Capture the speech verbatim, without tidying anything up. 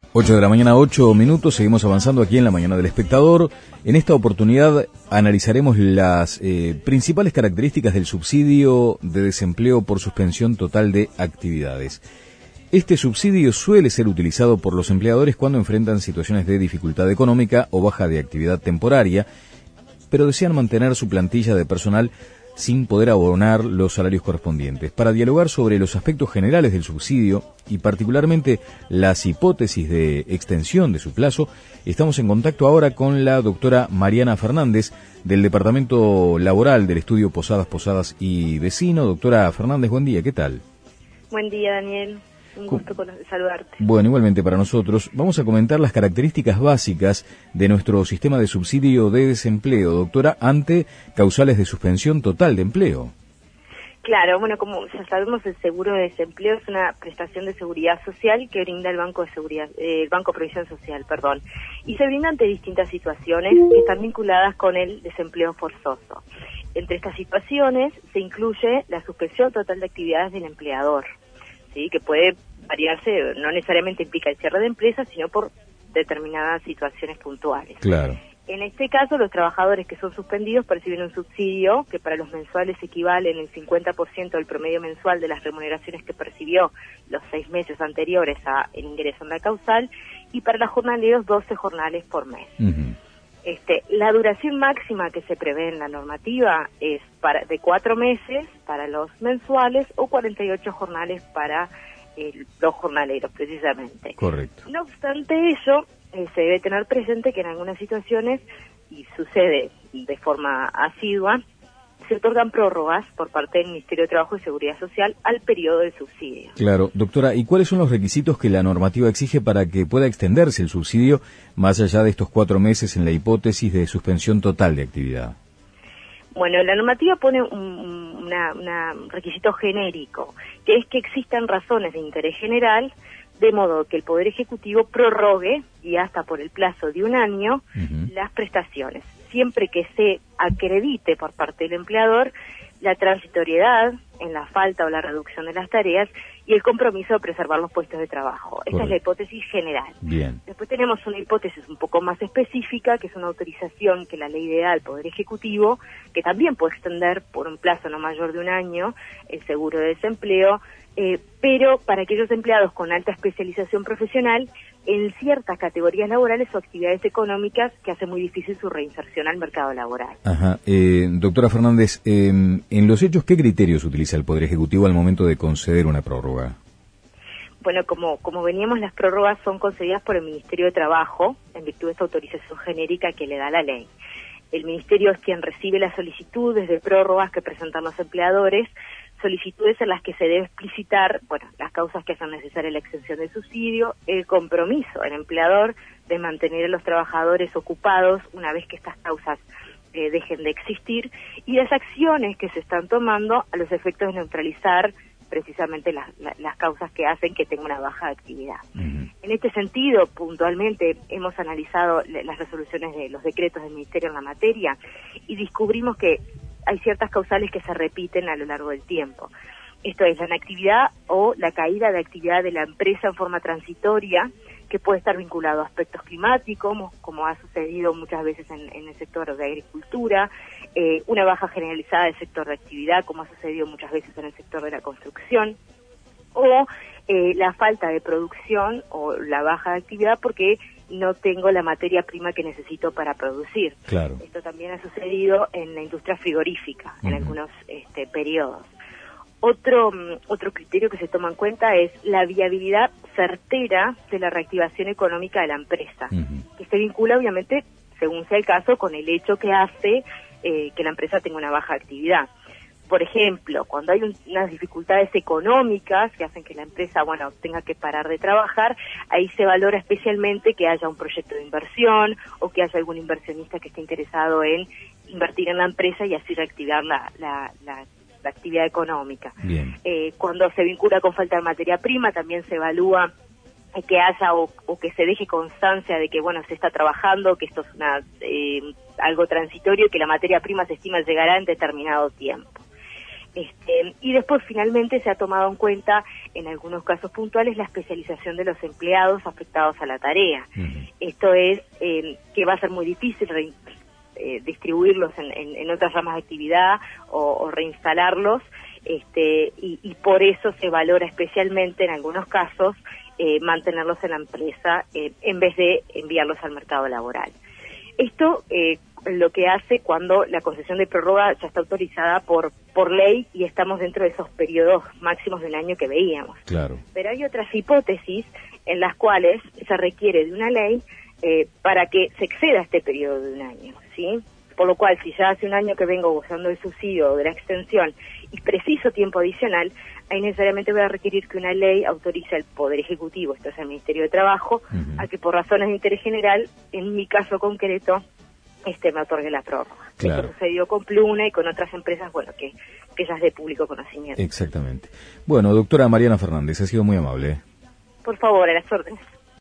ocho de la mañana, ocho minutos, seguimos avanzando aquí en la Mañana del Espectador. En esta oportunidad analizaremos las eh, principales características del subsidio de desempleo por suspensión total de actividades. Este subsidio suele ser utilizado por los empleadores cuando enfrentan situaciones de dificultad económica o baja de actividad temporaria, pero desean mantener su plantilla de personal sin poder abonar los salarios correspondientes. Para dialogar sobre los aspectos generales del subsidio y particularmente las hipótesis de extensión de su plazo, estamos en contacto ahora con la doctora Mariana Fernández del Departamento Laboral del Estudio Posadas, Posadas y Vecino. Doctora Fernández, buen día, ¿qué tal? Buen día, Daniel. Un gusto con saludarte. Bueno, igualmente para nosotros. Vamos a comentar las características básicas de nuestro sistema de subsidio de desempleo, doctora, ante causales de suspensión total de empleo. Claro, bueno, como ya sabemos, el seguro de desempleo es una prestación de seguridad social que brinda el Banco de Seguridad, eh, el Banco de Provisión Social, perdón, y se brinda ante distintas situaciones que están vinculadas con el desempleo forzoso. Entre estas situaciones se incluye la suspensión total de actividades del empleador, ¿sí?, que puede variarse, no necesariamente implica el cierre de empresas, sino por determinadas situaciones puntuales. Claro. En este caso, los trabajadores que son suspendidos perciben un subsidio que para los mensuales equivale en el cincuenta por ciento del promedio mensual de las remuneraciones que percibió los seis meses anteriores a el ingreso en la causal, y para los jornaleros doce jornales por mes. Uh-huh. Este, la duración máxima que se prevé en la normativa es para de cuatro meses para los mensuales o cuarenta y ocho jornales para eh, los jornaleros, precisamente. Correcto. No obstante ello, eh, se debe tener presente que en algunas situaciones, y sucede de forma asidua, se otorgan prórrogas por parte del Ministerio de Trabajo y Seguridad Social al periodo del subsidio. Claro. Doctora, ¿y cuáles son los requisitos que la normativa exige para que pueda extenderse el subsidio más allá de estos cuatro meses en la hipótesis de suspensión total de actividad? Bueno, la normativa pone un una, una requisito genérico, que es que existan razones de interés general, de modo que el Poder Ejecutivo prorrogue, y hasta por el plazo de un año, uh-huh. las prestaciones, siempre que se acredite por parte del empleador la transitoriedad en la falta o la reducción de las tareas y el compromiso de preservar los puestos de trabajo. Correcto. Esta es la hipótesis general. Bien. Después tenemos una hipótesis un poco más específica, que es una autorización que la ley le da al Poder Ejecutivo, que también puede extender por un plazo no mayor de un año el seguro de desempleo, eh, pero para aquellos empleados con alta especialización profesional en ciertas categorías laborales o actividades económicas que hace muy difícil su reinserción al mercado laboral. Ajá. Eh, doctora Fernández, eh, en los hechos, ¿qué criterios utiliza el Poder Ejecutivo al momento de conceder una prórroga? Bueno, como, como veníamos, las prórrogas son concedidas por el Ministerio de Trabajo en virtud de esta autorización genérica que le da la ley. El Ministerio es quien recibe las solicitudes de prórrogas que presentan los empleadores, solicitudes en las que se debe explicitar, bueno, las causas que hacen necesaria la extensión del subsidio, el compromiso del empleador de mantener a los trabajadores ocupados una vez que estas causas eh, dejen de existir, y las acciones que se están tomando a los efectos de neutralizar precisamente las, las, las causas que hacen que tenga una baja de actividad. Uh-huh. En este sentido, puntualmente, hemos analizado las resoluciones de los decretos del Ministerio en la materia y descubrimos que hay ciertas causales que se repiten a lo largo del tiempo. Esto es la inactividad o la caída de actividad de la empresa en forma transitoria, que puede estar vinculado a aspectos climáticos, como, como ha sucedido muchas veces en, en el sector de agricultura, eh, una baja generalizada del sector de actividad, como ha sucedido muchas veces en el sector de la construcción, o eh, la falta de producción o la baja de actividad porque no tengo la materia prima que necesito para producir. Claro. Esto también ha sucedido en la industria frigorífica, uh-huh. en algunos este, periodos. Otro, otro criterio que se toma en cuenta es la viabilidad certera de la reactivación económica de la empresa, uh-huh. que se vincula obviamente, según sea el caso, con el hecho que hace eh, que la empresa tenga una baja actividad. Por ejemplo, cuando hay un, unas dificultades económicas que hacen que la empresa, bueno, tenga que parar de trabajar, ahí se valora especialmente que haya un proyecto de inversión o que haya algún inversionista que esté interesado en invertir en la empresa y así reactivar la, la, la la actividad económica. Eh, cuando se vincula con falta de materia prima, también se evalúa eh, que haya o, o que se deje constancia de que, bueno, se está trabajando, que esto es una eh, algo transitorio y que la materia prima se estima llegará en determinado tiempo. Este, y después finalmente se ha tomado en cuenta, en algunos casos puntuales, la especialización de los empleados afectados a la tarea. Uh-huh. Esto es eh, que va a ser muy difícil re, eh, distribuirlos en, en, en otras ramas de actividad o, o reinstalarlos, este, y, y por eso se valora especialmente en algunos casos eh, mantenerlos en la empresa eh, en vez de enviarlos al mercado laboral. Esto eh, lo que hace cuando la concesión de prórroga ya está autorizada por por ley y estamos dentro de esos periodos máximos de un año que veíamos. Claro. Pero hay otras hipótesis en las cuales se requiere de una ley eh, para que se exceda este periodo de un año, ¿sí? Por lo cual, si ya hace un año que vengo gozando del subsidio o de la extensión y preciso tiempo adicional, ahí necesariamente voy a requerir que una ley autorice al Poder Ejecutivo, esto es el Ministerio de Trabajo, uh-huh. a que por razones de interés general, en mi caso concreto, este me otorgue la prórroga. Claro. Esto sucedió con Pluna y con otras empresas, bueno, que, que ya es de público conocimiento. Exactamente. Bueno, doctora Mariana Fernández, ha sido muy amable. Por favor, a las órdenes.